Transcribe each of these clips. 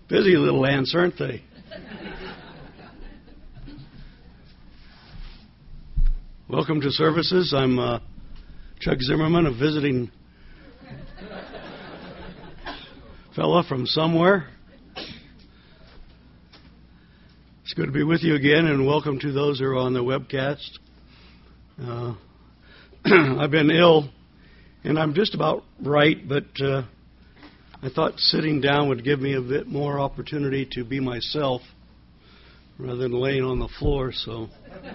Busy little ants, aren't they? Welcome to services. I'm Chuck Zimmerman, a visiting fella from somewhere. It's good to be with you again, and welcome to those who are on the webcast. I've been ill, and I'm just about right, but I thought sitting down would give me a bit more opportunity to be myself rather than laying on the floor. So,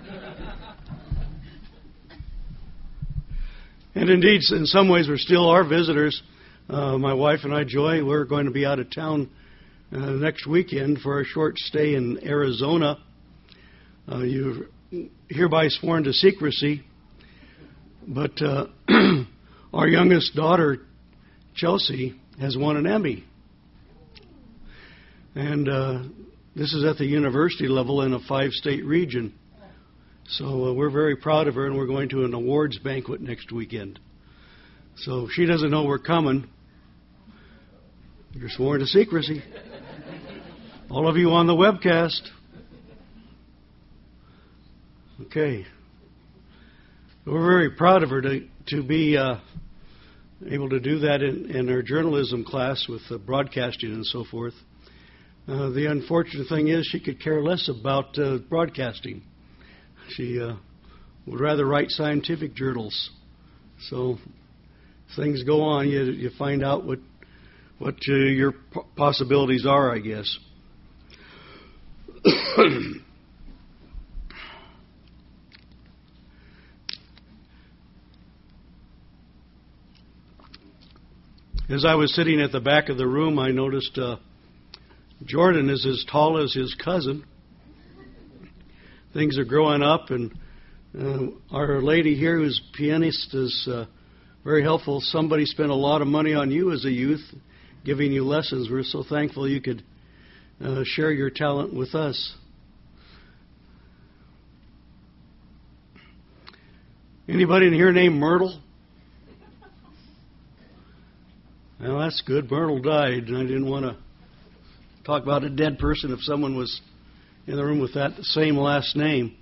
and indeed, in some ways, we still are visitors. My wife and I, Joy, we're going to be out of town next weekend for a short stay in Arizona. You're hereby sworn to secrecy, but our youngest daughter, Chelsea, has won an Emmy. And this is at the university level in a 5-state region. So we're very proud of her, and we're going to an awards banquet next weekend. So she doesn't know we're coming. You're sworn to secrecy. All of you on the webcast. Okay. We're very proud of her to be able to do that in her journalism class with broadcasting and so forth. The unfortunate thing is she could care less about broadcasting. She would rather write scientific journals. So things go on, you find out what your possibilities are, I guess. As I was sitting at the back of the room, I noticed Jordan is as tall as his cousin. Things are growing up, and our lady here, who's a pianist, is very helpful. Somebody spent a lot of money on you as a youth, giving you lessons. We're so thankful you could share your talent with us. Anybody in here named Myrtle? Well, that's good. Myrtle died, and I didn't want to talk about a dead person if someone was in the room with that same last name.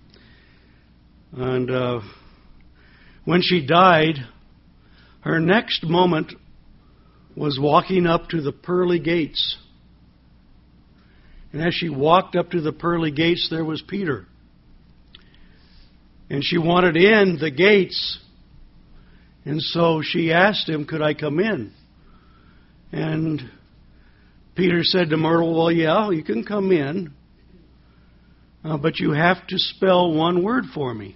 And when she died, her next moment was walking up to the pearly gates. And as she walked up to the pearly gates, there was Peter. And she wanted in the gates. And so she asked him, could I come in? And Peter said to Myrtle, well, yeah, you can come in, but you have to spell one word for me.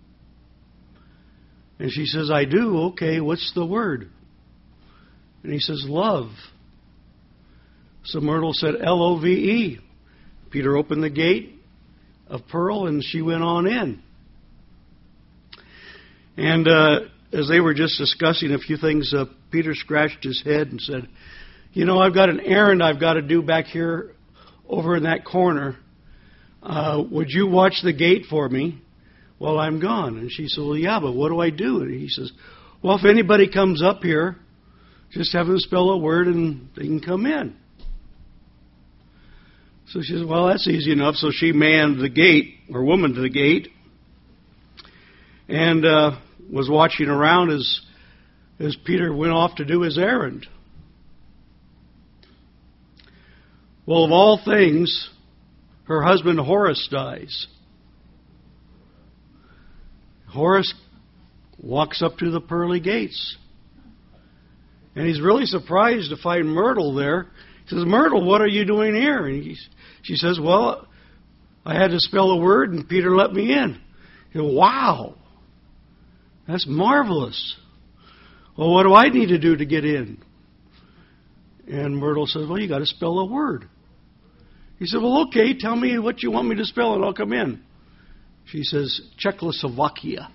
And she says, I do. Okay, what's the word? And he says, love. So Myrtle said, L-O-V-E. Peter opened the gate of pearl, and she went on in. And as they were just discussing a few things, Peter scratched his head and said, you know, I've got an errand I've got to do back here over in that corner. Would you watch the gate for me while I'm gone? And she said, well, yeah, but what do I do? And he says, well, if anybody comes up here, just have them spell a word and they can come in. So she says, well, that's easy enough. So she manned the gate, or womaned the gate, and was watching around as Peter went off to do his errand. Well, of all things, her husband Horace dies. Horace walks up to the pearly gates. And he's really surprised to find Myrtle there. He says, Myrtle, what are you doing here? And she says, well, I had to spell a word and Peter let me in. He said, wow, that's marvelous. Well, what do I need to do to get in? And Myrtle says, well, you got to spell a word. He said, well, okay, tell me what you want me to spell and I'll come in. She says, Czechoslovakia.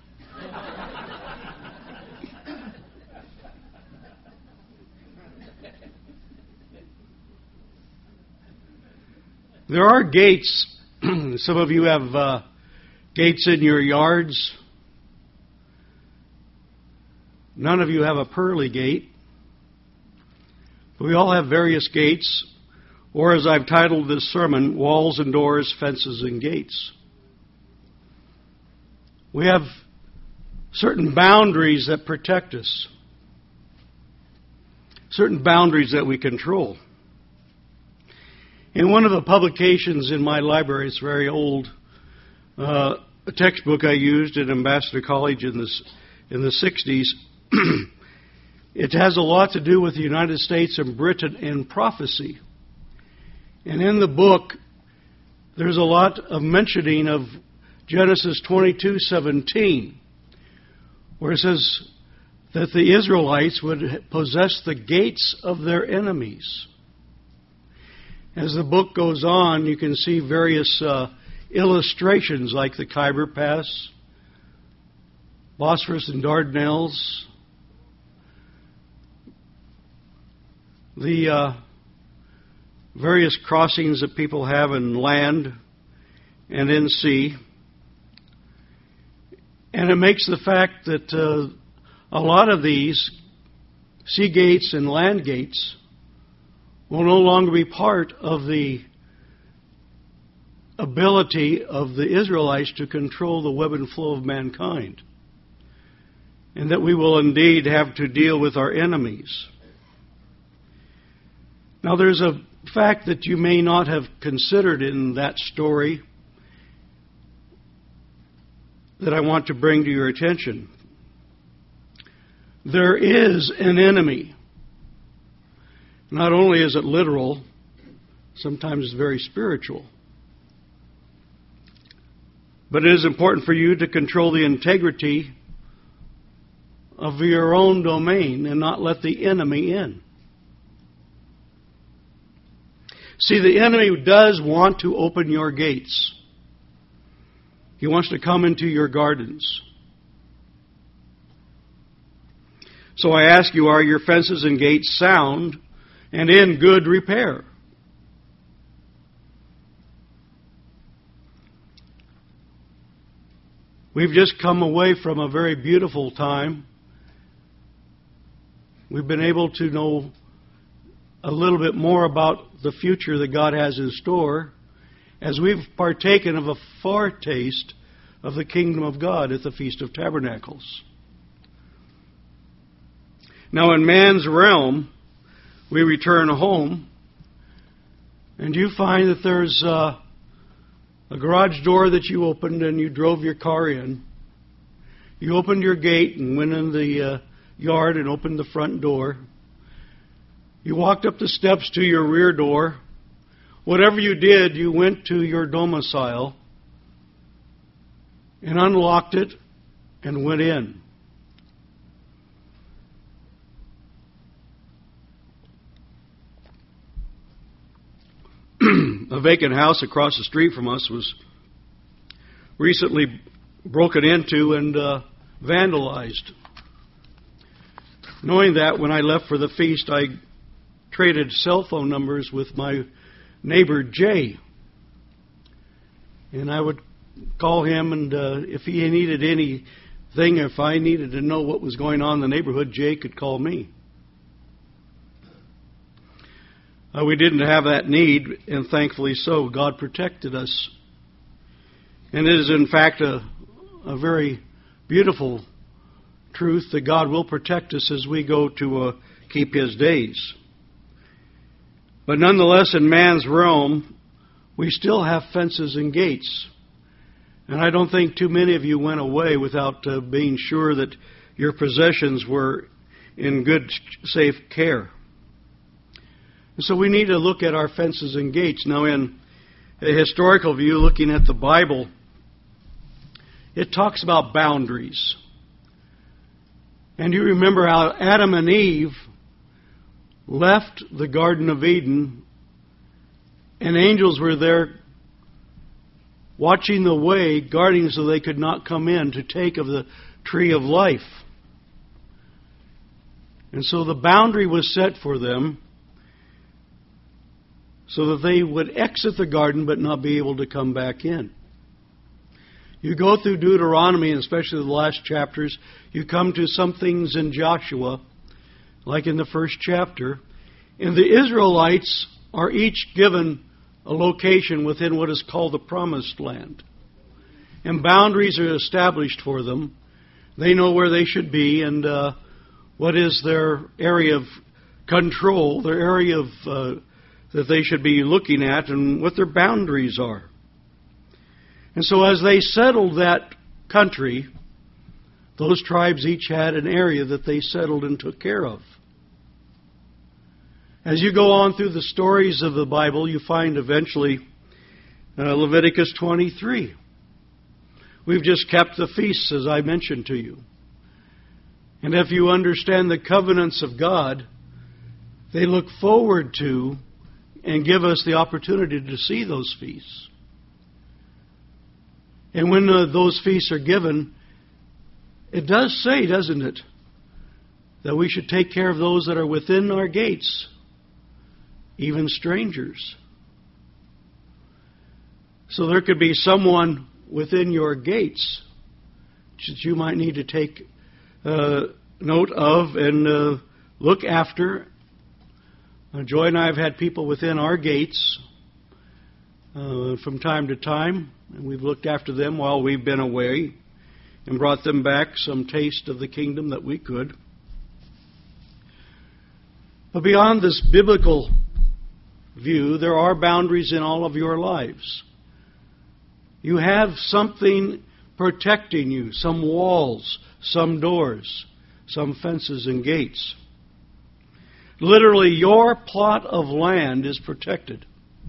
There are gates. Some of you have gates in your yards. None of you have a pearly gate. But we all have various gates. Or as I've titled this sermon, Walls and Doors, Fences and Gates. We have certain boundaries that protect us. Certain boundaries that we control. In one of the publications in my library, it's very old, a textbook I used at Ambassador College in the 60s, it has a lot to do with the United States and Britain and prophecy. And in the book, there's a lot of mentioning of Genesis 22:17, where it says that the Israelites would possess the gates of their enemies. As the book goes on, you can see various illustrations like the Khyber Pass, Bosphorus and Dardanelles, the various crossings that people have in land and in sea. And it makes the fact that a lot of these sea gates and land gates will no longer be part of the ability of the Israelites to control the web and flow of mankind. And that we will indeed have to deal with our enemies. Now there's a fact that you may not have considered in that story that I want to bring to your attention. There is an enemy. Not only is it literal, sometimes it's very spiritual. But it is important for you to control the integrity of your own domain and not let the enemy in. See, the enemy does want to open your gates. He wants to come into your gardens. So I ask you, are your fences and gates sound and in good repair? We've just come away from a very beautiful time. We've been able to know a little bit more about the future that God has in store as we've partaken of a foretaste of the kingdom of God at the Feast of Tabernacles. Now in man's realm, we return home, and you find that there's a garage door that you opened and you drove your car in. You opened your gate and went in the yard and opened the front door. You walked up the steps to your rear door. Whatever you did, you went to your domicile and unlocked it and went in. A vacant house across the street from us was recently broken into and vandalized. Knowing that, when I left for the feast, I traded cell phone numbers with my neighbor Jay. And I would call him, and if he needed anything, if I needed to know what was going on in the neighborhood, Jay could call me. We didn't have that need, and thankfully so. God protected us. And it is, in fact, a very beautiful truth that God will protect us as we go to keep His days. But nonetheless, in man's realm, we still have fences and gates. And I don't think too many of you went away without being sure that your possessions were in good, safe care. So we need to look at our fences and gates. Now, in a historical view, looking at the Bible, it talks about boundaries. And you remember how Adam and Eve left the Garden of Eden, and angels were there watching the way, guarding so they could not come in to take of the tree of life. And so the boundary was set for them, so that they would exit the garden but not be able to come back in. You go through Deuteronomy, and especially the last chapters, you come to some things in Joshua, like in the first chapter, and the Israelites are each given a location within what is called the Promised Land. And boundaries are established for them. They know where they should be and what is their area of control, their area of that they should be looking at, and what their boundaries are. And so as they settled that country, those tribes each had an area that they settled and took care of. As you go on through the stories of the Bible, you find eventually Leviticus 23. We've just kept the feasts, as I mentioned to you. And if you understand the covenants of God, they look forward to and give us the opportunity to see those feasts. And when those feasts are given, it does say, doesn't it, that we should take care of those that are within our gates, even strangers. So there could be someone within your gates that you might need to take note of and look after. Joy and I have had people within our gates from time to time, and we've looked after them while we've been away and brought them back some taste of the kingdom that we could. But beyond this biblical view, there are boundaries in all of your lives. You have something protecting you, some walls, some doors, some fences and gates. Literally, your plot of land is protected.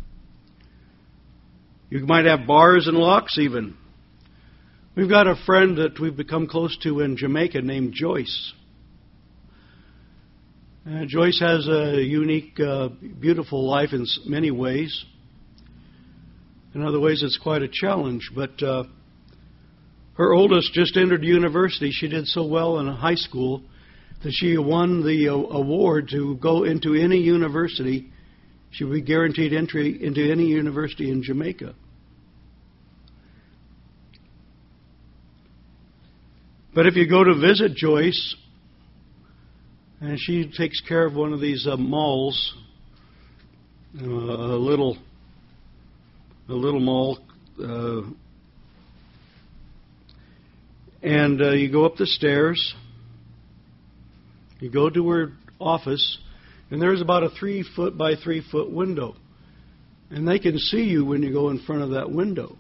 You might have bars and locks even. We've got a friend that we've become close to in Jamaica named Joyce. Joyce has a unique, beautiful life in many ways. In other ways, it's quite a challenge. But her oldest just entered university. She did so well in high school that she won the award to go into any university. She would be guaranteed entry into any university in Jamaica. But if you go to visit Joyce, and she takes care of one of these malls, a little mall, and you go up the stairs, you go to her office, and there's about a 3-foot by 3-foot window, and they can see you when you go in front of that window.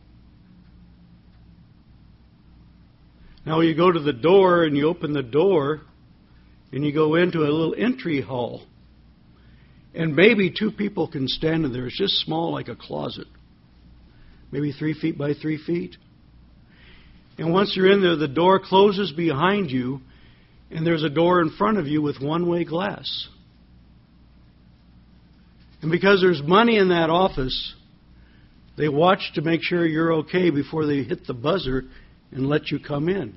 Now you go to the door and you open the door and you go into a little entry hall. And maybe 2 people can stand in there. It's just small like a closet. Maybe 3 feet by 3 feet. And once you're in there, the door closes behind you and there's a door in front of you with one-way glass. And because there's money in that office, they watch to make sure you're okay before they hit the buzzer and let you come in.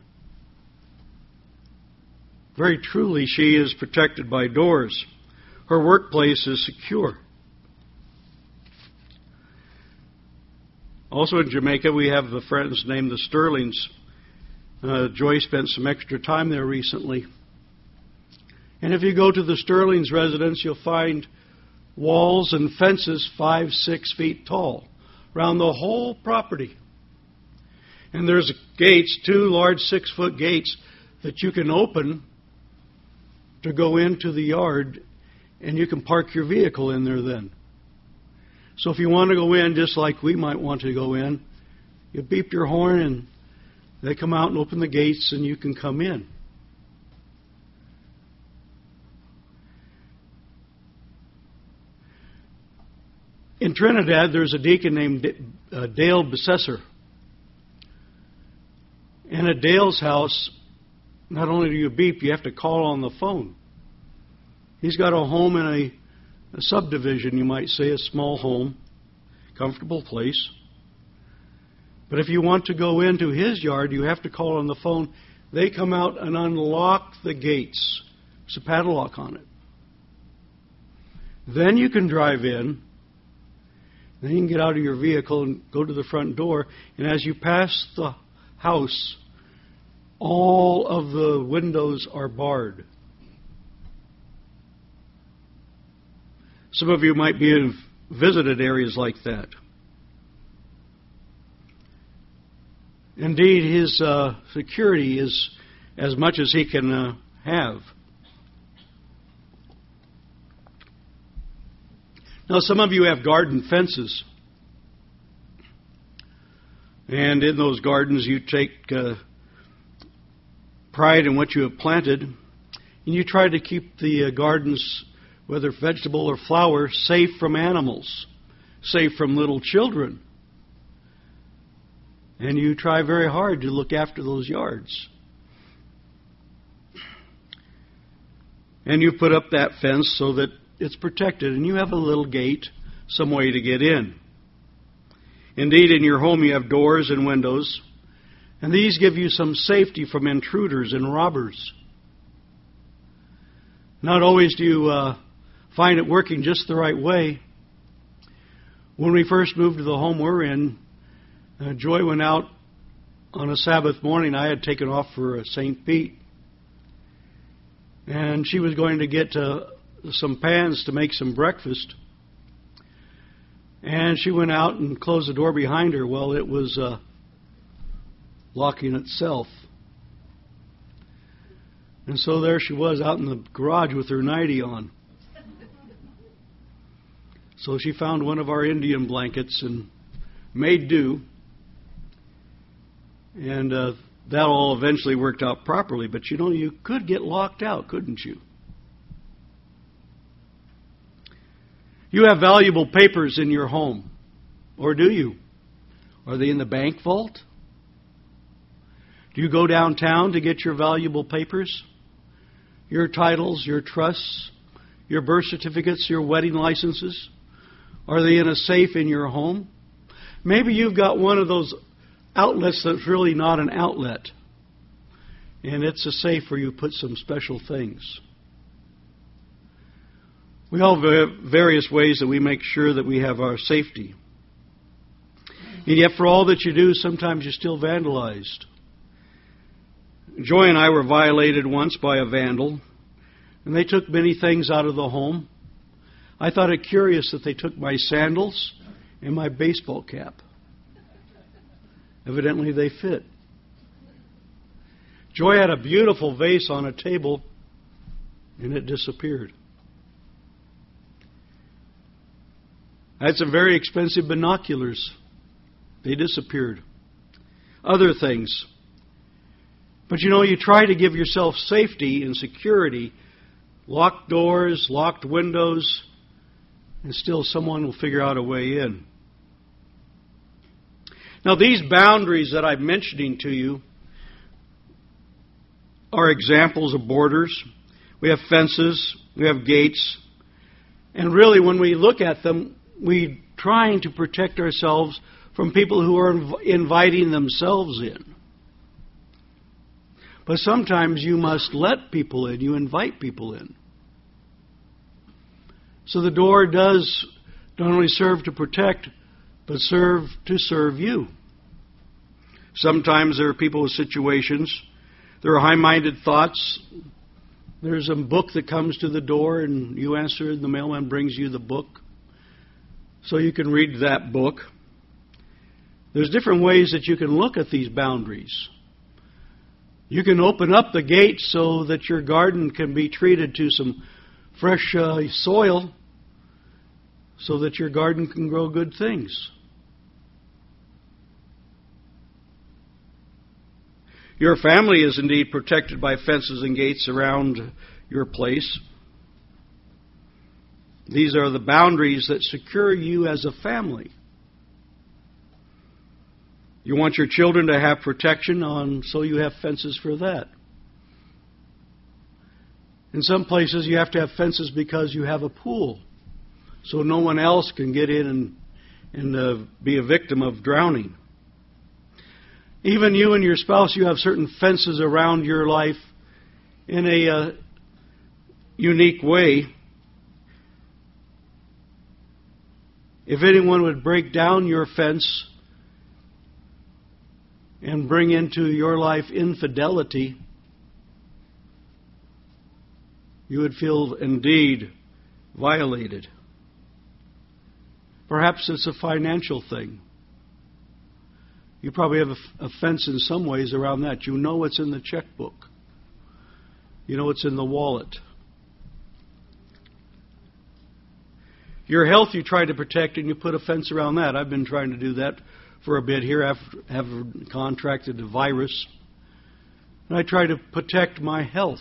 Very truly, she is protected by doors. Her workplace is secure. Also in Jamaica, we have the friends named the Sterlings. Joy spent some extra time there recently. And if you go to the Sterlings residence, you'll find walls and fences 5-6 feet tall around the whole property. And there's gates, 2 large 6-foot gates that you can open to go into the yard, and you can park your vehicle in there then. So if you want to go in just like we might want to go in, you beep your horn and they come out and open the gates and you can come in. In Trinidad, there's a deacon named Dale Besesser. And at Dale's house, not only do you beep, you have to call on the phone. He's got a home in a subdivision, you might say, a small home, comfortable place. But if you want to go into his yard, you have to call on the phone. They come out and unlock the gates. There's a padlock on it. Then you can drive in. Then you can get out of your vehicle and go to the front door. And as you pass the house, all of the windows are barred. Some of you might be visited areas like that. Indeed, his security is as much as he can have. Now, some of you have garden fences. And in those gardens, you take pride in what you have planted. And you try to keep the gardens, whether vegetable or flower, safe from animals, safe from little children. And you try very hard to look after those yards. And you put up that fence so that it's protected, and you have a little gate, some way to get in. Indeed, in your home you have doors and windows, and these give you some safety from intruders and robbers. Not always do you find it working just the right way. When we first moved to the home we're in, Joy went out on a Sabbath morning. I had taken off for St. Pete. And she was going to get some pans to make some breakfast. And she went out and closed the door behind her. Well, it was locking itself. And so there she was out in the garage with her nightie on. So she found one of our Indian blankets and made do. And that all eventually worked out properly. But you know, you could get locked out, couldn't you? You have valuable papers in your home. Or do you? Are they in the bank vault? Do you go downtown to get your valuable papers? Your titles, your trusts, your birth certificates, your wedding licenses? Are they in a safe in your home? Maybe you've got one of those outlets that's really not an outlet. And it's a safe where you put some special things. We all have various ways that we make sure that we have our safety. And yet for all that you do, sometimes you're still vandalized. Joy and I were violated once by a vandal, and they took many things out of the home. I thought it curious that they took my sandals and my baseball cap. Evidently they fit. Joy had a beautiful vase on a table, and it disappeared. I had some very expensive binoculars. They disappeared. Other things. But you know, you try to give yourself safety and security. Locked doors, locked windows, and still someone will figure out a way in. Now, these boundaries that I'm mentioning to you are examples of borders. We have fences, we have gates, and really when we look at them, we're trying to protect ourselves from people who are inviting themselves in. But sometimes you must let people in, you invite people in. So the door does not only serve to protect, but serve to serve you. Sometimes there are people with situations. There are high-minded thoughts. There's a book that comes to the door and you answer and the mailman brings you the book. So you can read that book. There's different ways that you can look at these boundaries. You can open up the gate so that your garden can be treated to some fresh soil so that your garden can grow good things. Your family is indeed protected by fences and gates around your place. These are the boundaries that secure you as a family. You want your children to have protection so you have fences for that. In some places you have to have fences because you have a pool, so no one else can get in and be a victim of drowning. Even you and your spouse, you have certain fences around your life in a unique way. If anyone would break down your fence and bring into your life infidelity, you would feel indeed violated. Perhaps it's a financial thing. You probably have a fence in some ways around that. You know what's in the checkbook. You know what's in the wallet. Your health you try to protect and you put a fence around that. I've been trying to do that for a bit here after having contracted a virus. And I try to protect my health.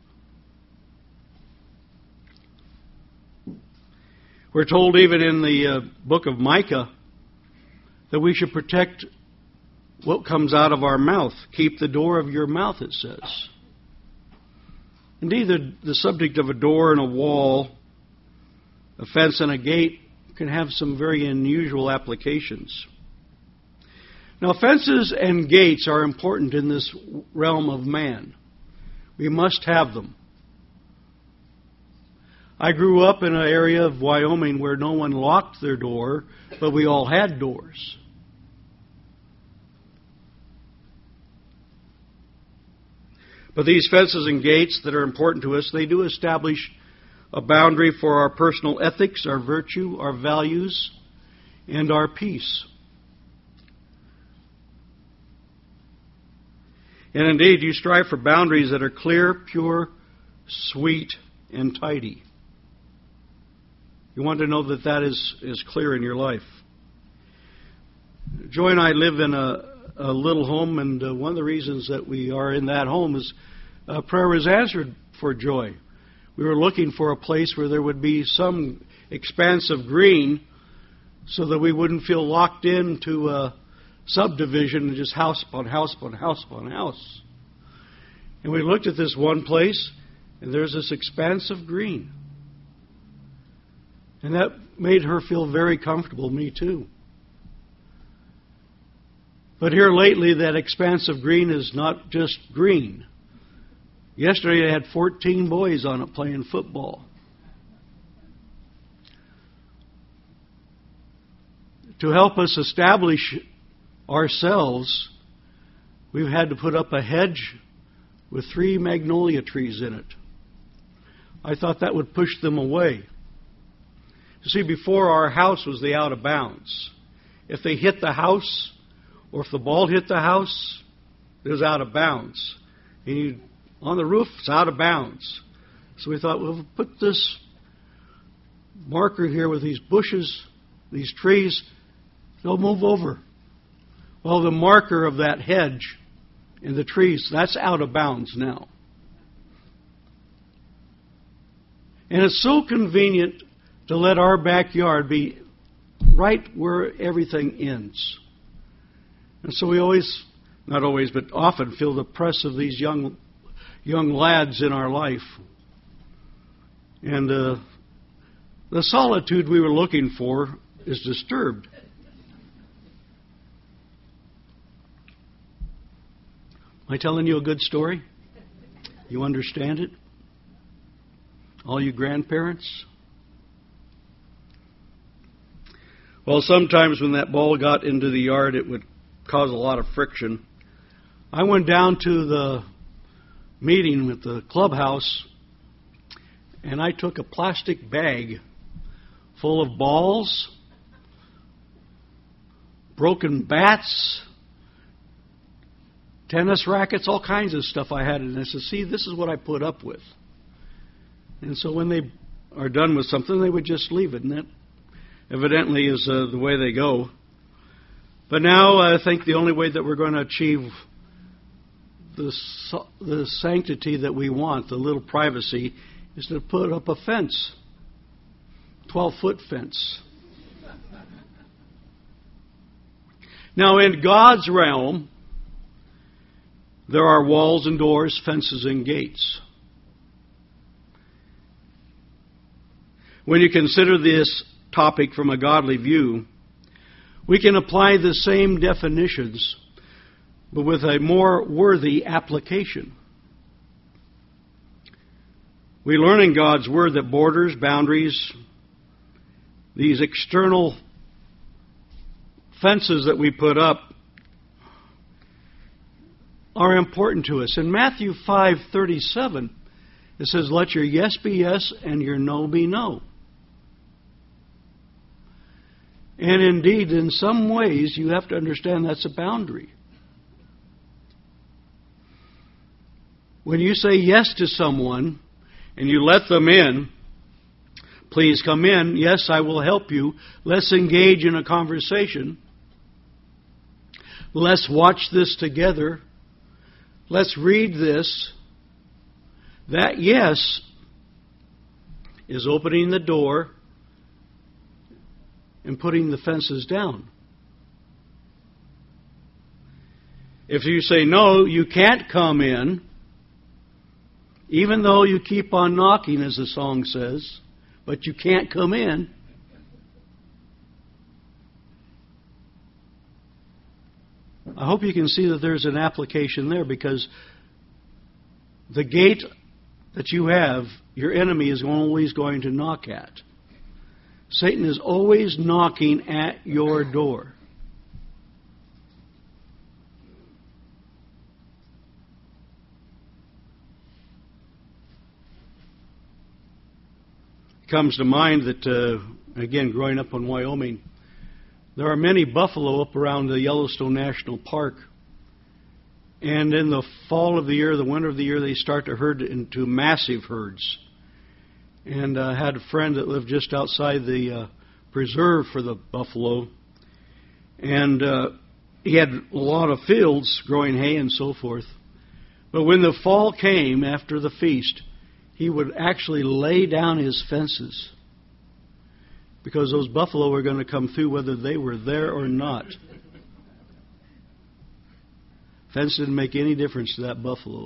We're told even in the book of Micah that we should protect what comes out of our mouth. Keep the door of your mouth, it says. Indeed, the subject of a door and a wall, a fence and a gate, can have some very unusual applications. Now, fences and gates are important in this realm of man. We must have them. I grew up in an area of Wyoming where no one locked their door, but we all had doors. But these fences and gates that are important to us, they do establish a boundary for our personal ethics, our virtue, our values, and our peace. And indeed, you strive for boundaries that are clear, pure, sweet, and tidy. You want to know that that is clear in your life. Joy and I live in a little home, and one of the reasons that we are in that home is prayer was answered for Joy. We were looking for a place where there would be some expanse of green so that we wouldn't feel locked into a subdivision and just house upon house upon house upon house. And we looked at this one place, and there's this expanse of green. And that made her feel very comfortable, me too. But here lately, that expanse of green is not just green. Yesterday, I had 14 boys on it playing football. To help us establish ourselves, we've had to put up a hedge with 3 magnolia trees in it. I thought that would push them away. You see, before our house was the out of bounds. If they hit the house, or if the ball hit the house, it was out of bounds. And on the roof, it's out of bounds. So we thought, well, we'll put this marker here with these bushes, these trees, they'll move over. Well, the marker of that hedge and the trees, that's out of bounds now. And it's so convenient to let our backyard be right where everything ends. And so we always, not always, but often feel the press of these young lads in our life. And the solitude we were looking for is disturbed. Am I telling you a good story? You understand it? All you grandparents? Well, sometimes when that ball got into the yard, it would cause a lot of friction. I went down to the meeting with the clubhouse, and I took a plastic bag full of balls, broken bats, tennis rackets, all kinds of stuff I had. And I said, see, this is what I put up with. And so when they are done with something, they would just leave it. And that evidently is the way they go. But now I think the only way that we're going to achieve the sanctity that we want, the little privacy, is to put up a fence, 12-foot fence. Now, in God's realm, there are walls and doors, fences and gates. When you consider this topic from a godly view, we can apply the same definitions, but with a more worthy application. We learn in God's Word that borders, boundaries, these external fences that we put up are important to us. In Matthew 5:37, it says, let your yes be yes and your no be no. And indeed, in some ways, you have to understand that's a boundary. When you say yes to someone and you let them in, please come in. Yes, I will help you. Let's engage in a conversation. Let's watch this together. Let's read this. That yes is opening the door and putting the fences down. If you say, no, you can't come in, even though you keep on knocking, as the song says, but you can't come in, I hope you can see that there's an application there, because the gate that you have, your enemy is always going to knock at. Satan is always knocking at your door. It comes to mind that, again, growing up in Wyoming, there are many buffalo up around the Yellowstone National Park. And in the fall of the year, the winter of the year, they start to herd into massive herds. And I had a friend that lived just outside the preserve for the buffalo. And he had a lot of fields growing hay and so forth. But when the fall came after the feast, he would actually lay down his fences, because those buffalo were going to come through whether they were there or not. Fence didn't make any difference to that buffalo.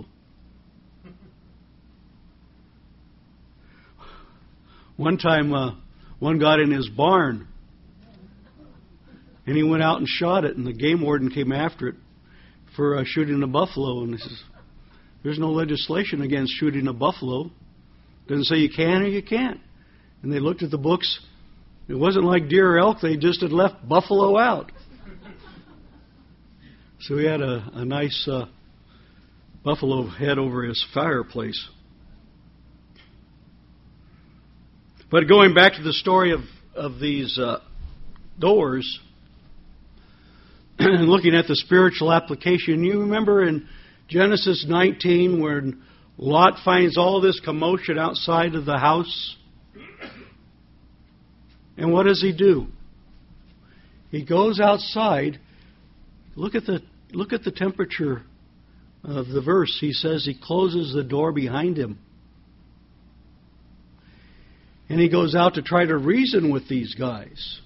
One time, one got in his barn, and he went out and shot it, and the game warden came after it for shooting a buffalo. And he says, there's no legislation against shooting a buffalo. Doesn't say you can or you can't. And they looked at the books. It wasn't like deer or elk. They just had left buffalo out. So he had a nice buffalo head over his fireplace. But going back to the story of these doors, and looking at the spiritual application, you remember in Genesis 19 when Lot finds all this commotion outside of the house? And what does he do? He goes outside. Look at the temperature of the verse. He says he closes the door behind him. And he goes out to try to reason with these guys.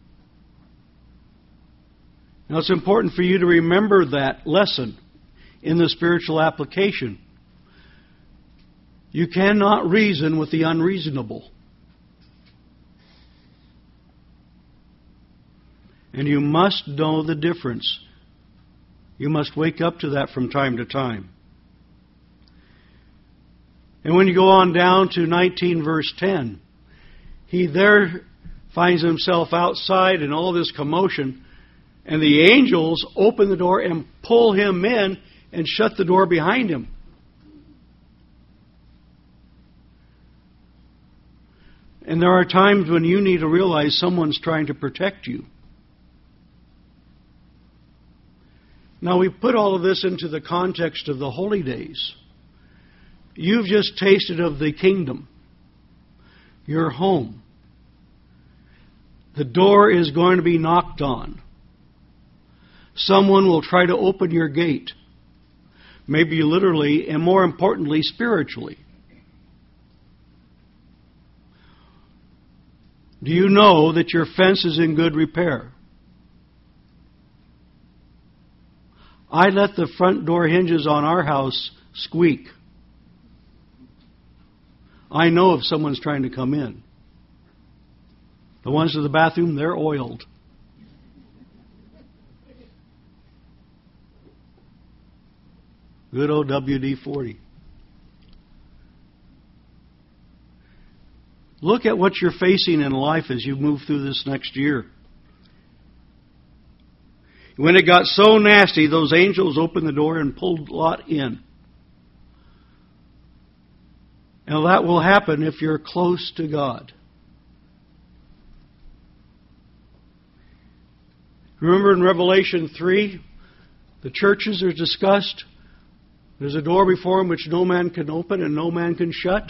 Now it's important for you to remember that lesson in the spiritual application. You cannot reason with the unreasonable. And you must know the difference. You must wake up to that from time to time. And when you go on down to 19 verse 10, he there finds himself outside in all this commotion, and the angels open the door and pull him in and shut the door behind him. And there are times when you need to realize someone's trying to protect you. Now, we put all of this into the context of the holy days. You've just tasted of the kingdom, your home. The door is going to be knocked on. Someone will try to open your gate. Maybe literally, and more importantly, spiritually. Do you know that your fence is in good repair? I let the front door hinges on our house squeak. I know if someone's trying to come in. The ones to the bathroom, they're oiled. Good old WD-40. Look at what you're facing in life as you move through this next year. When it got so nasty, those angels opened the door and pulled Lot in. And that will happen if you're close to God. Remember in Revelation 3, the churches are discussed. There's a door before them which no man can open and no man can shut.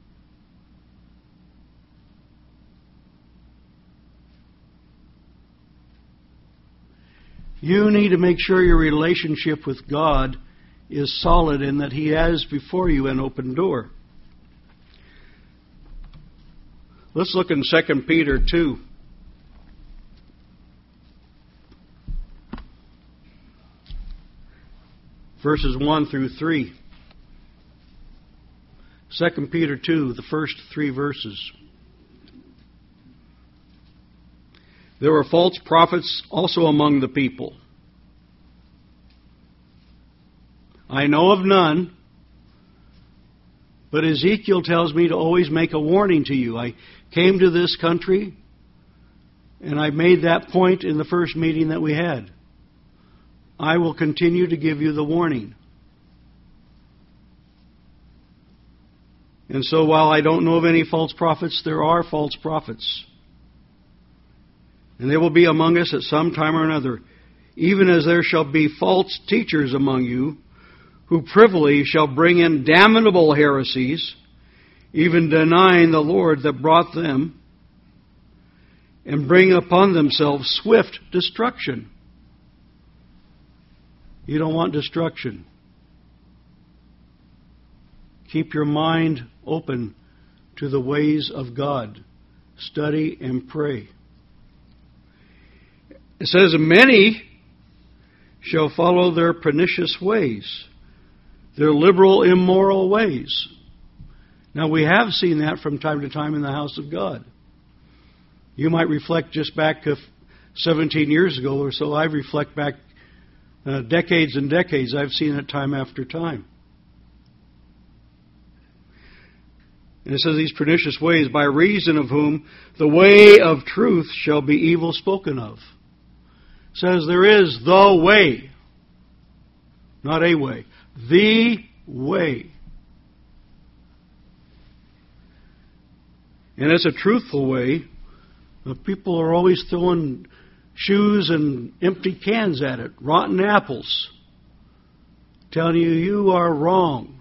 You need to make sure your relationship with God is solid and that He has before you an open door. Let's look in 2 Peter 2. Verses 1 through 3. 2 Peter 2, the first 3 verses. There were false prophets also among the people. I know of none, but Ezekiel tells me to always make a warning to you. I came to this country, and I made that point in the first meeting that we had. I will continue to give you the warning. And so while I don't know of any false prophets, there are false prophets. And they will be among us at some time or another, even as there shall be false teachers among you, who privily shall bring in damnable heresies, even denying the Lord that brought them, and bring upon themselves swift destruction. You don't want destruction. Keep your mind open to the ways of God. Study and pray. It says, many shall follow their pernicious ways, their liberal, immoral ways. Now, we have seen that from time to time in the house of God. You might reflect just back 17 years ago or so. I reflect back decades and decades. I've seen it time after time. And it says these pernicious ways, by reason of whom the way of truth shall be evil spoken of. It says there is the way. Not a way. The way. And it's a truthful way. The people are always throwing shoes and empty cans at it. Rotten apples. Telling you, you are wrong.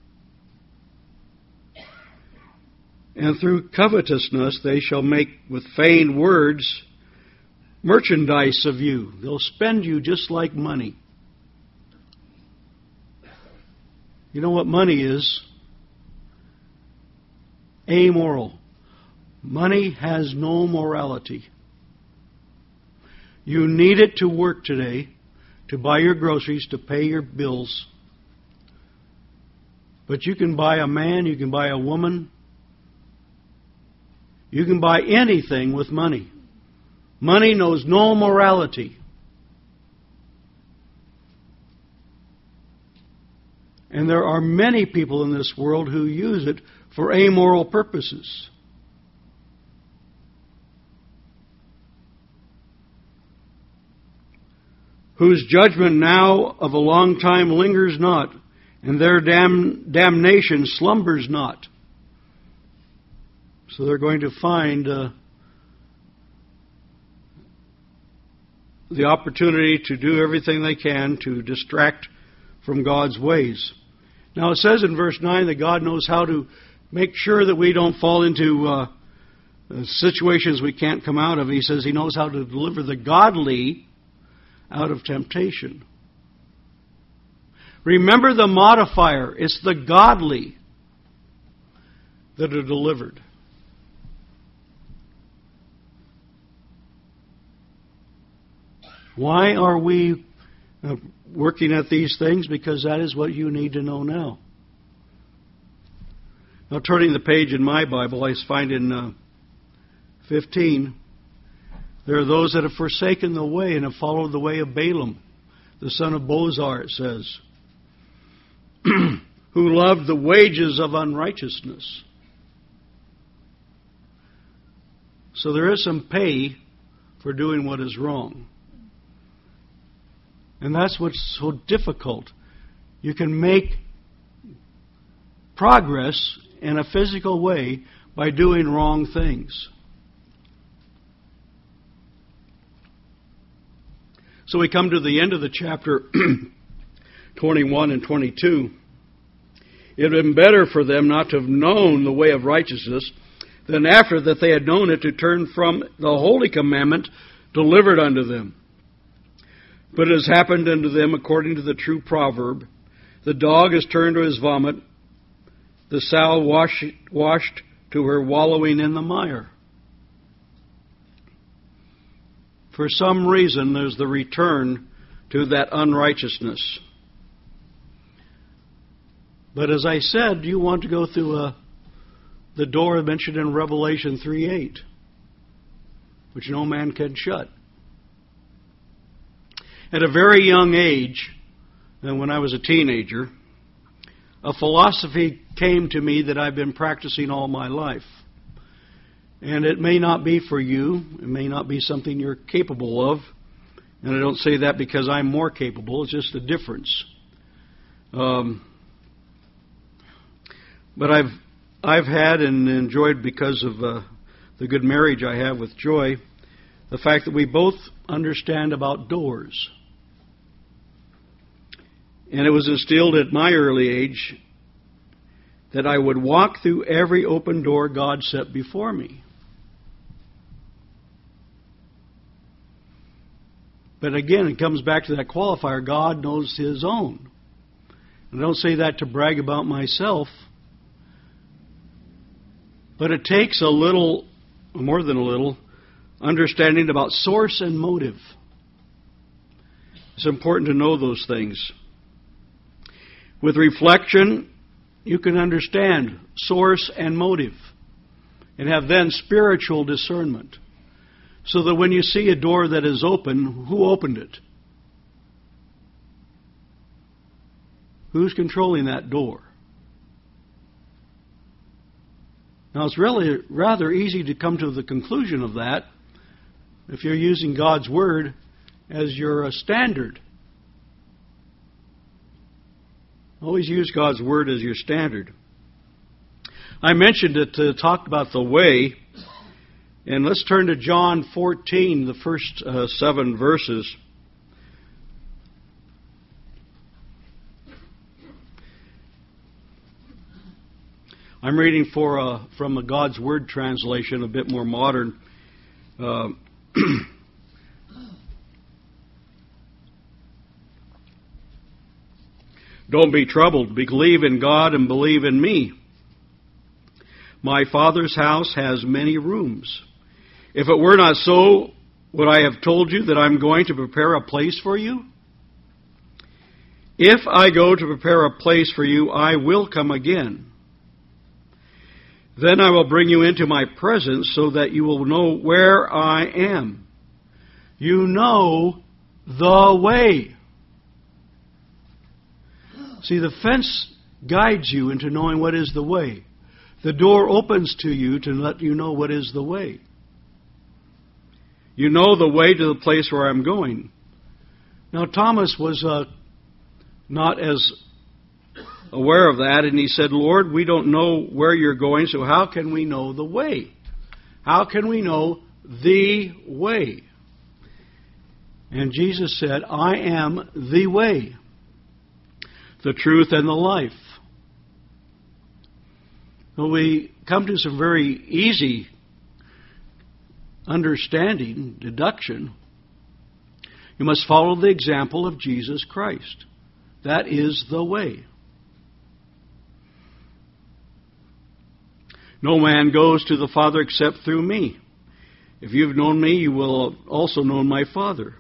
And through covetousness they shall make with feigned words merchandise of you. They'll spend you just like money. You know what money is? Amoral. Money has no morality. You need it to work today, to buy your groceries, to pay your bills. But you can buy a man, you can buy a woman, you can buy anything with money. Money knows no morality. And there are many people in this world who use it for amoral purposes. Whose judgment now of a long time lingers not, and their damnation slumbers not. So they're going to find the opportunity to do everything they can to distract from God's ways. Now it says in verse 9 that God knows how to make sure that we don't fall into situations we can't come out of. He says He knows how to deliver the godly out of temptation. Remember the modifier. It's the godly that are delivered. Why are we working at these things? Because that is what you need to know now. Now, turning the page in my Bible, I find in 15, there are those that have forsaken the way and have followed the way of Balaam, the son of Bozar, it says, who loved the wages of unrighteousness. So there is some pay for doing what is wrong. And that's what's so difficult. You can make progress in a physical way by doing wrong things. So we come to the end of the chapter 21 and 22. It would have been better for them not to have known the way of righteousness than after that they had known it to turn from the holy commandment delivered unto them. But it has happened unto them according to the true proverb, the dog is turned to his vomit, the sow washed to her wallowing in the mire. For some reason, there's the return to that unrighteousness. But as I said, you want to go through the door mentioned in Revelation 3:8, which no man can shut. At a very young age, and when I was a teenager, a philosophy came to me that I've been practicing all my life. And it may not be for you. It may not be something you're capable of. And I don't say that because I'm more capable. It's just a difference. But I've had and enjoyed, because of the good marriage I have with Joy, the fact that we both understand about doors. And it was instilled at my early age that I would walk through every open door God set before me. But again, it comes back to that qualifier, God knows His own. And I don't say that to brag about myself, but it takes a little, more than a little, understanding about source and motive. It's important to know those things. With reflection, you can understand source and motive and have then spiritual discernment. So that when you see a door that is open, who opened it? Who's controlling that door? Now, it's really rather easy to come to the conclusion of that if you're using God's Word as your standard. Always use God's Word as your standard. I mentioned it to talk about the way. And let's turn to John 14, the first 7 verses. I'm reading from a God's Word translation, a bit more modern. Don't be troubled. Believe in God and believe in me. My Father's house has many rooms. If it were not so, would I have told you that I'm going to prepare a place for you? If I go to prepare a place for you, I will come again. Then I will bring you into my presence so that you will know where I am. You know the way. See, the fence guides you into knowing what is the way. The door opens to you to let you know what is the way. You know the way to the place where I'm going. Now, Thomas was not as aware of that, and he said, Lord, we don't know where you're going, so how can we know the way? How can we know the way? And Jesus said, I am the way, the truth, and the life. Well, we come to some very easy understanding, deduction. You must follow the example of Jesus Christ. That is the way. No man goes to the Father except through me. If you've known me, you will also know my Father.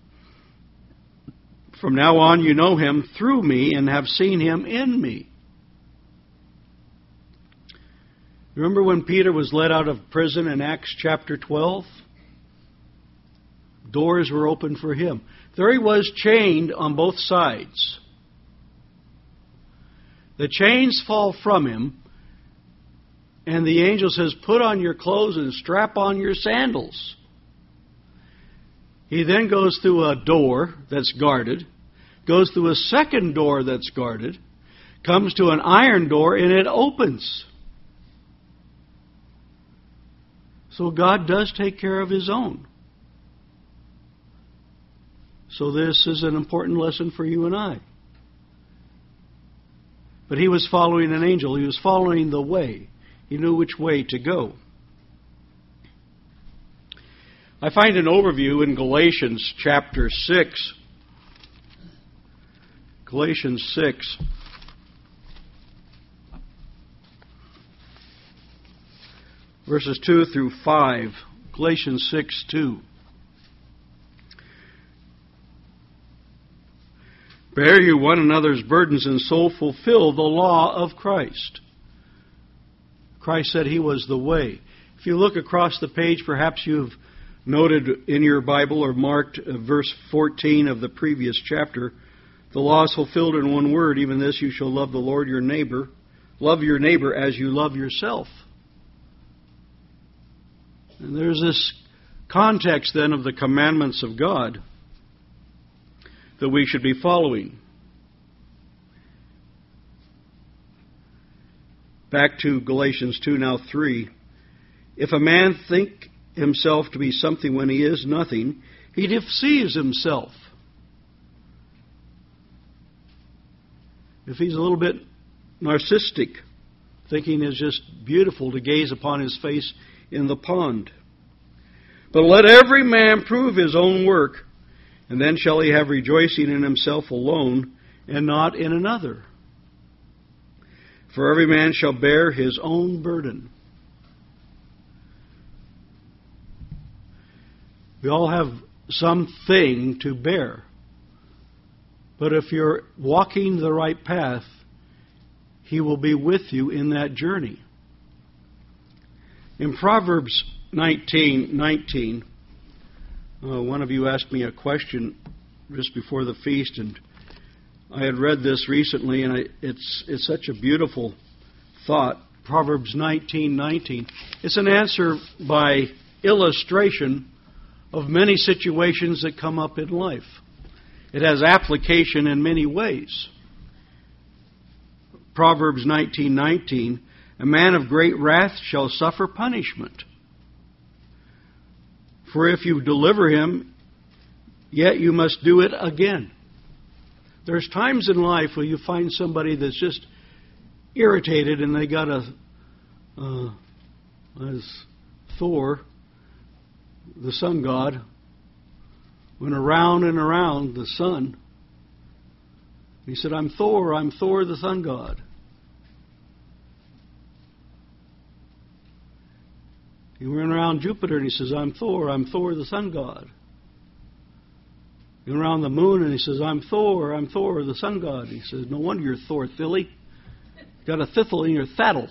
From now on, you know him through me and have seen him in me. Remember when Peter was led out of prison in Acts chapter 12? Doors were opened for him. There he was, chained on both sides. The chains fall from him, and the angel says, put on your clothes and strap on your sandals. He then goes through a door that's guarded, goes through a second door that's guarded, comes to an iron door, and it opens. So God does take care of his own. So this is an important lesson for you and I. But he was following an angel. He was following the way. He knew which way to go. I find an overview in Galatians chapter 6. Galatians 6. Verses 2 through 5. Galatians 6, 2. Bear you one another's burdens and so fulfill the law of Christ. Christ said he was the way. If you look across the page, perhaps you've noted in your Bible or marked verse 14 of the previous chapter. The law is fulfilled in one word, even this, you shall love the Lord your neighbor. Love your neighbor as you love yourself. And there's this context then of the commandments of God that we should be following. Back to Galatians 2, now 3. If a man think himself to be something when he is nothing, he deceives himself. If he's a little bit narcissistic, thinking it's just beautiful to gaze upon his face in the pond. But let every man prove his own work, and then shall he have rejoicing in himself alone, and not in another. For every man shall bear his own burden. We all have something to bear. But if you're walking the right path, he will be with you in that journey. In Proverbs 19:19, one of you asked me a question just before the feast, and I had read this recently, and it's such a beautiful thought. Proverbs 19:19. It's an answer by illustration of many situations that come up in life. It has application in many ways. Proverbs 19:19. A man of great wrath shall suffer punishment. For if you deliver him, yet you must do it again. There's times in life where you find somebody that's just irritated and they got as Thor, the sun god, went around and around the sun. He said, I'm Thor the sun god. He went around Jupiter and he says, I'm Thor the sun god. He went around the moon and he says, I'm Thor the sun god. He says, no wonder you're Thor, Thilly. Got a thithel in your thattle.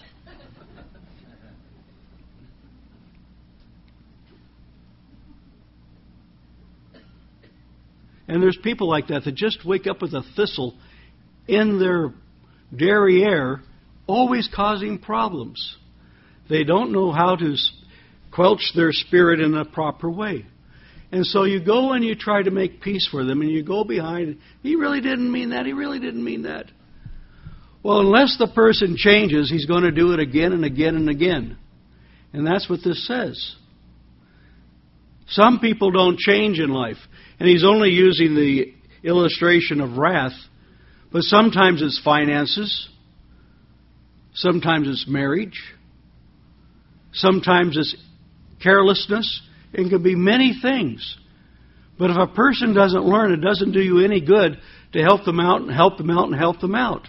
And there's people like that just wake up with a thistle in their derriere, always causing problems. They don't know how to quelch their spirit in a proper way. And so you go and you try to make peace for them, and you go behind, he really didn't mean that, he really didn't mean that. Well, unless the person changes, he's going to do it again and again and again. And that's what this says. Some people don't change in life. And he's only using the illustration of wrath. But sometimes it's finances. Sometimes it's marriage. Sometimes it's carelessness. It can be many things. But if a person doesn't learn, it doesn't do you any good to help them out and help them out and help them out.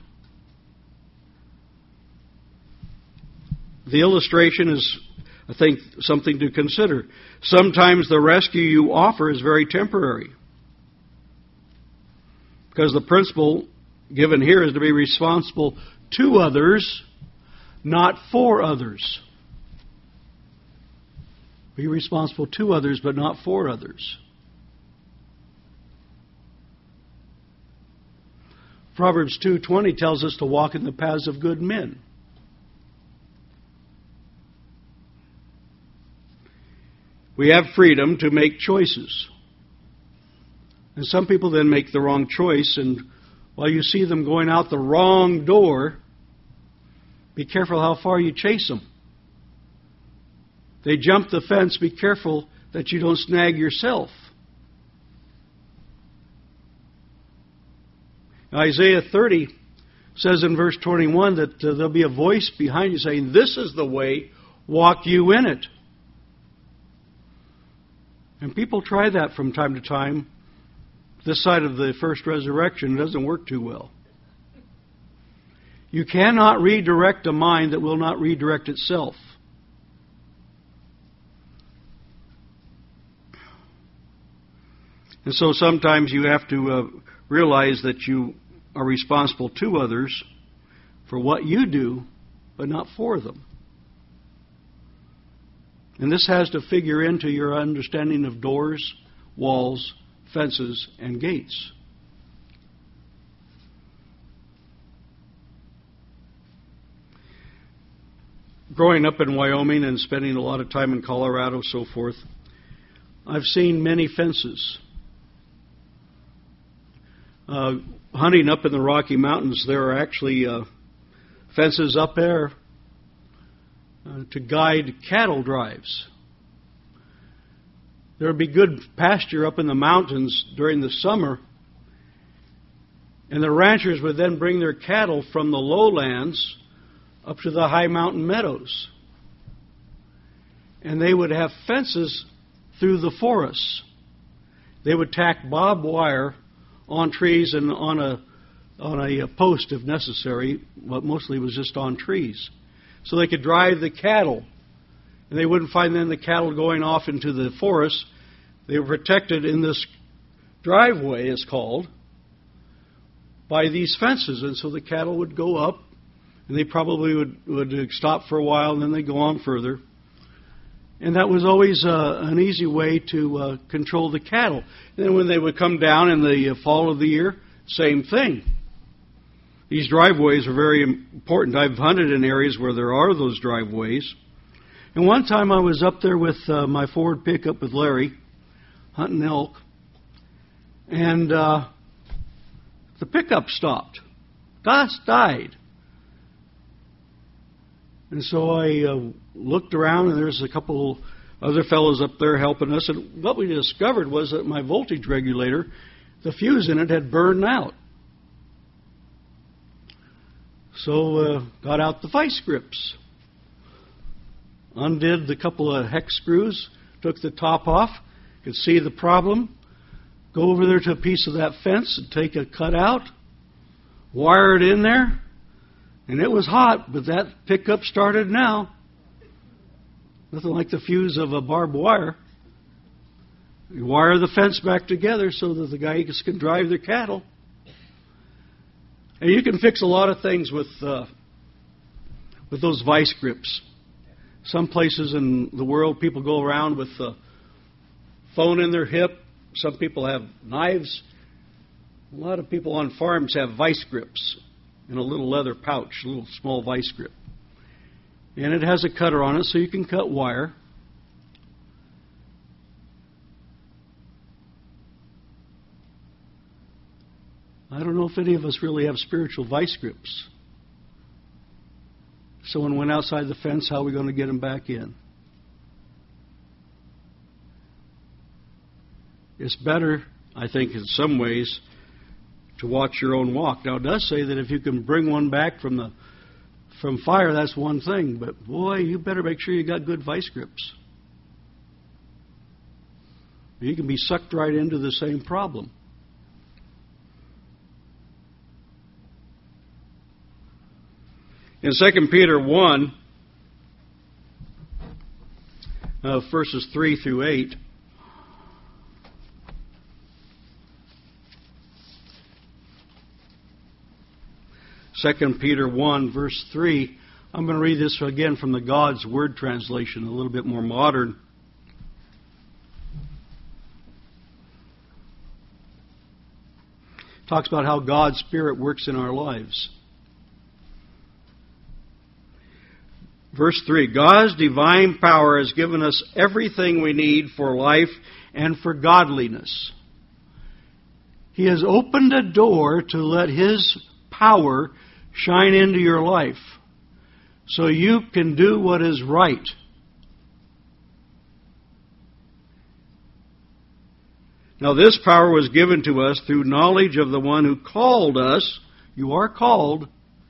The illustration is, I think, something to consider. Sometimes the rescue you offer is very temporary. Because the principle given here is to be responsible to others, not for others. Be responsible to others, but not for others. Proverbs 2:20 tells us to walk in the paths of good men. We have freedom to make choices. And some people then make the wrong choice, and while you see them going out the wrong door, be careful how far you chase them. They jump the fence, be careful that you don't snag yourself. Isaiah 30 says in verse 21 that there'll be a voice behind you saying, "This is the way, walk you in it." And people try that from time to time. This side of the first resurrection doesn't work too well. You cannot redirect a mind that will not redirect itself. And so sometimes you have to realize that you are responsible to others for what you do, but not for them. And this has to figure into your understanding of doors, walls, fences, and gates. Growing up in Wyoming and spending a lot of time in Colorado, so forth, I've seen many fences. Hunting up in the Rocky Mountains, there are actually fences up there to guide cattle drives. There would be good pasture up in the mountains during the summer, and the ranchers would then bring their cattle from the lowlands up to the high mountain meadows. And they would have fences through the forests. They would tack barbed wire on trees and on a post if necessary, but mostly it was just on trees. So they could drive the cattle. And they wouldn't find then the cattle going off into the forest. They were protected in this driveway, it's called, by these fences. And so the cattle would go up, and they probably would stop for a while, and then they'd go on further. And that was always an easy way to control the cattle. And then when they would come down in the fall of the year, same thing. These driveways are very important. I've hunted in areas where there are those driveways. And one time I was up there with my Ford pickup with Larry, hunting elk, and the pickup stopped. Just died. And so I looked around, and there's a couple other fellows up there helping us. And what we discovered was that my voltage regulator, the fuse in it had burned out. So got out the vice grips, undid the couple of hex screws, took the top off, could see the problem, go over there to a piece of that fence and take a cut out, wire it in there, and it was hot, but that pickup started now. Nothing like the fuse of a barbed wire. You wire the fence back together so that the guys can drive their cattle. And you can fix a lot of things with those vice grips. Some places in the world, people go around with a phone in their hip. Some people have knives. A lot of people on farms have vice grips in a little leather pouch, a little small vice grip. And it has a cutter on it so you can cut wire. I don't know if any of us really have spiritual vice grips. If someone went outside the fence, how are we going to get them back in? It's better, I think, in some ways, to watch your own walk. Now, it does say that if you can bring one back from fire, that's one thing. But, boy, you better make sure you got good vice grips. You can be sucked right into the same problem. In 2 Peter 1, verses 3 through 8, Second Peter 1, verse 3. I'm going to read this again from the God's Word translation, a little bit more modern. It talks about how God's Spirit works in our lives. Verse 3, God's divine power has given us everything we need for life and for godliness. He has opened a door to let His power shine into your life so you can do what is right. Now this power was given to us through knowledge of the one who called us. You are called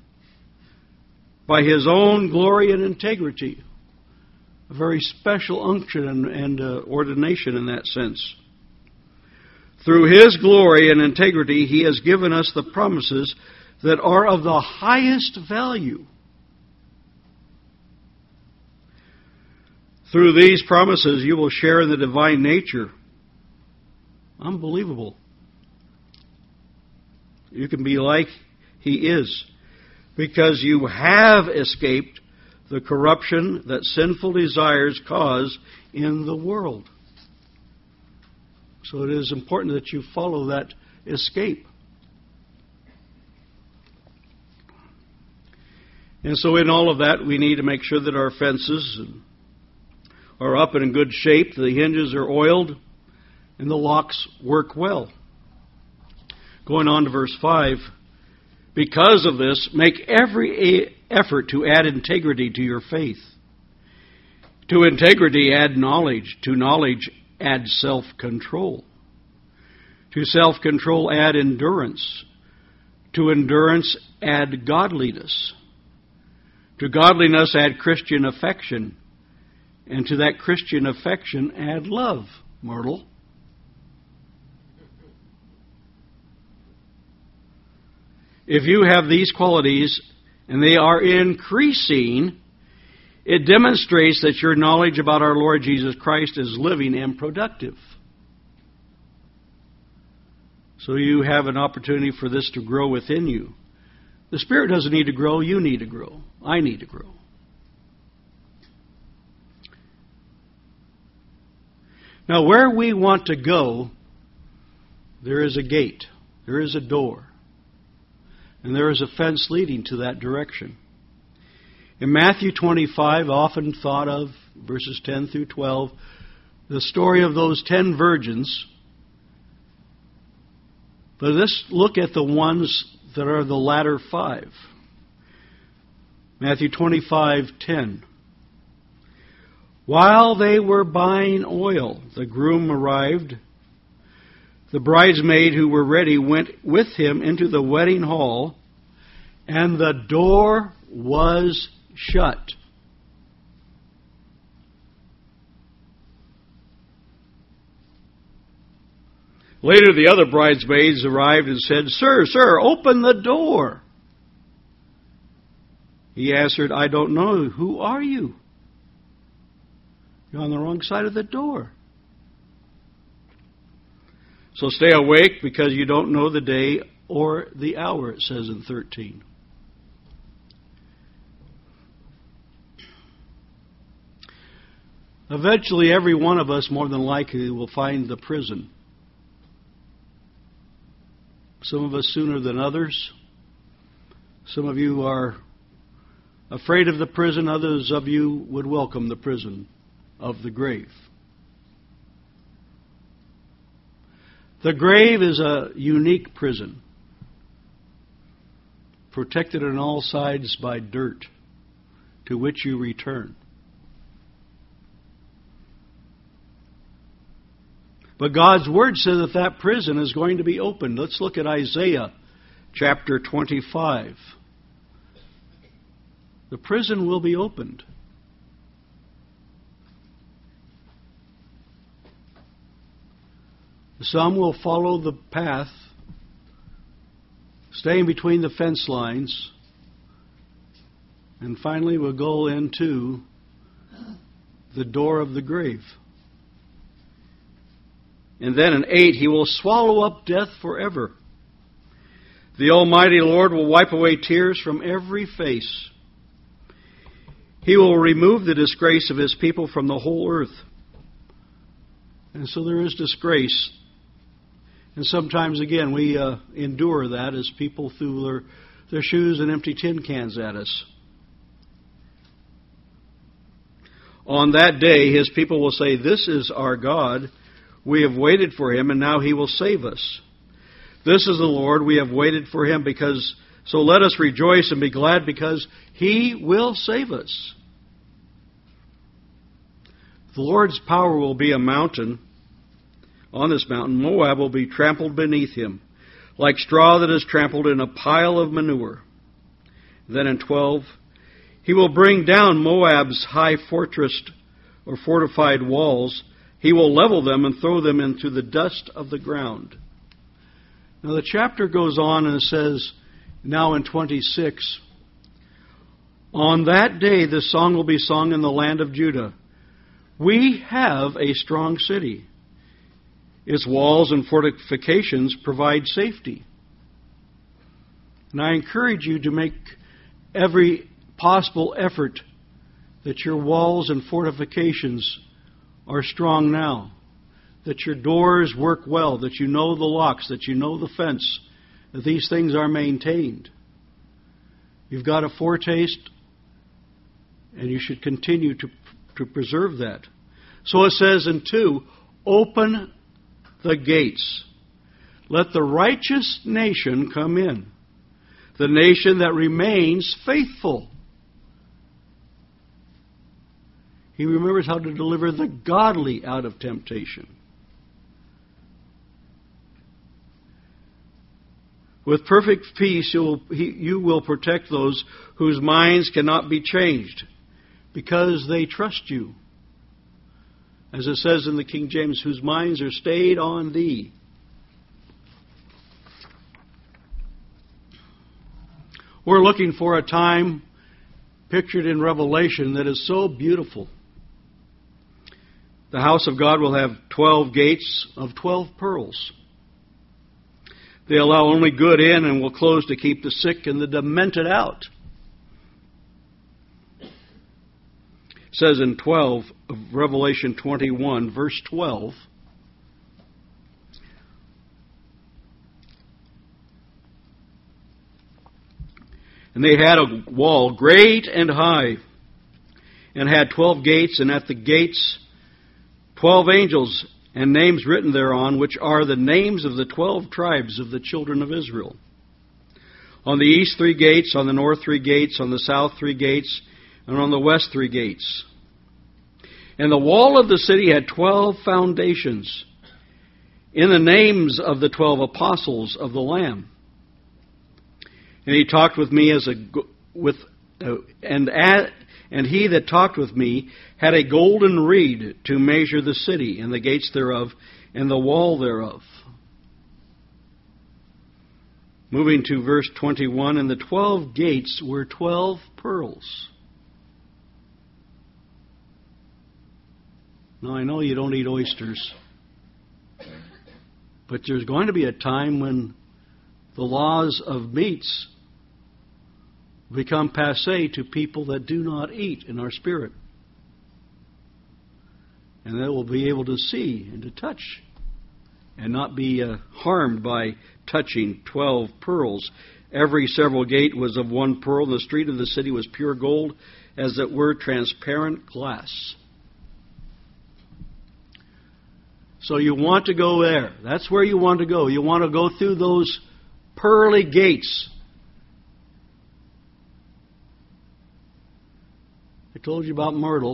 by His own glory and integrity. A very special unction and ordination in that sense. Through His glory and integrity, He has given us the promises that are of the highest value. Through these promises, you will share in the divine nature. Unbelievable. You can be like He is, because you have escaped the corruption that sinful desires cause in the world. So it is important that you follow that escape. And so in all of that, we need to make sure that our fences are up and in good shape, the hinges are oiled, and the locks work well. Going on to verse 5, because of this, make every effort to add integrity to your faith. To integrity, add knowledge. To knowledge, add self-control. To self-control, add endurance. To endurance, add godliness. To godliness, add Christian affection. And to that Christian affection, add love, Myrtle. If you have these qualities, and they are increasing, it demonstrates that your knowledge about our Lord Jesus Christ is living and productive. So you have an opportunity for this to grow within you. The Spirit doesn't need to grow, you need to grow. I need to grow. Now, where we want to go, there is a gate. There is a door. And there is a fence leading to that direction. In Matthew 25, often thought of, verses 10 through 12, the story of those 10 virgins. But let's look at the ones that are the latter 5. Matthew 25:10. While they were buying oil, the groom arrived. The bridesmaid who were ready went with him into the wedding hall, and the door was shut. Later, the other bridesmaids arrived and said, "Sir, sir, open the door." He answered, "I don't know. Who are you?" You're on the wrong side of the door. So stay awake, because you don't know the day or the hour, it says in 13. Eventually, every one of us, more than likely, will find the prison. Some of us sooner than others. Some of you are afraid of the prison. Others of you would welcome the prison of the grave. The grave is a unique prison, protected on all sides by dirt, to which you return. But God's Word says that that prison is going to be opened. Let's look at Isaiah chapter 25. The prison will be opened. Some will follow the path, staying between the fence lines, and finally will go into the door of the grave. And then in 8, he will swallow up death forever. The Almighty Lord will wipe away tears from every face. He will remove the disgrace of His people from the whole earth. And so there is disgrace. And sometimes, again, we endure that as people threw their shoes and empty tin cans at us. On that day, His people will say, "This is our God. We have waited for Him, and now He will save us. This is the Lord. We have waited for Him, so let us rejoice and be glad, because He will save us." The Lord's power will be a mountain on this mountain, Moab will be trampled beneath him, like straw that is trampled in a pile of manure. Then in 12, he will bring down Moab's high fortress or fortified walls. He will level them and throw them into the dust of the ground. Now the chapter goes on and says, now in 26, on that day this song will be sung in the land of Judah. We have a strong city. Its walls and fortifications provide safety. And I encourage you to make every possible effort that your walls and fortifications are strong now, that your doors work well, that you know the locks, that you know the fence, that these things are maintained. You've got a foretaste, and you should continue to preserve that. So it says in 2, open the gates. Let the righteous nation come in, the nation that remains faithful. He remembers how to deliver the godly out of temptation. With perfect peace you will protect those whose minds cannot be changed, because they trust you. As it says in the King James, whose minds are stayed on thee. We're looking for a time pictured in Revelation that is so beautiful. The house of God will have 12 gates of 12 pearls. They allow only good in and will close to keep the sick and the demented out. It says in 12 of Revelation 21, verse 12, and they had a wall great and high, and had 12 gates, and at the gates 12 angels, and names written thereon, which are the names of the 12 tribes of the children of Israel. On the east 3 gates, on the north 3 gates, on the south 3 gates, and on the west 3 gates. And the wall of the city had 12 foundations, in the names of the 12 apostles of the Lamb. And he talked with me and he that talked with me had a golden reed to measure the city, and the gates thereof, and the wall thereof. Moving to verse 21, and the 12 gates were 12 pearls. Now, I know you don't eat oysters, but there's going to be a time when the laws of meats become passé to people that do not eat in our spirit. And they will be able to see and to touch and not be harmed by touching 12 pearls. Every several gate was of 1 pearl, and the street of the city was pure gold, as it were transparent glass. So you want to go there. That's where you want to go. You want to go through those pearly gates. I told you about Myrtle.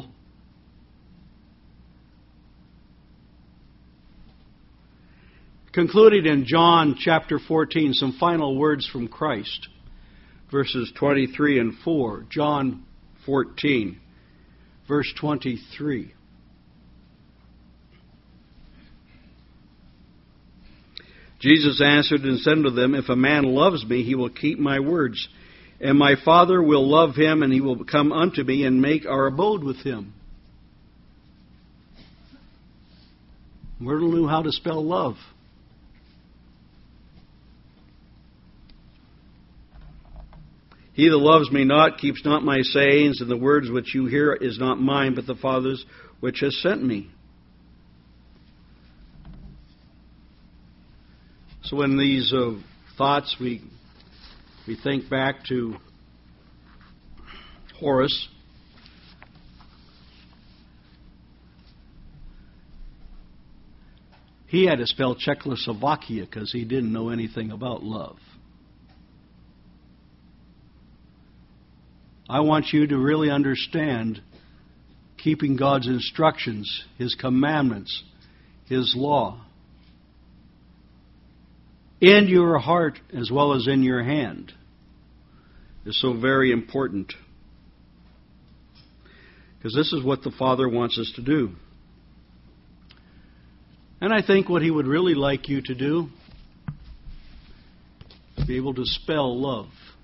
Concluded in John chapter 14, some final words from Christ. Verses 23 and 4. John 14, verse 23. Jesus answered and said unto them, if a man loves me, he will keep my words. And my Father will love him, and he will come unto me and make our abode with him. Myrtle knew how to spell love. He that loves me not keeps not my sayings, and the words which you hear is not mine, but the Father's which has sent me. So in these thoughts, we think back to Horace. He had to spell Czechoslovakia because he didn't know anything about love. I want you to really understand keeping God's instructions, His commandments, His law. in your heart as well as in your hand is so very important. Because this is what the Father wants us to do. And I think what He would really like you to do is be able to spell love.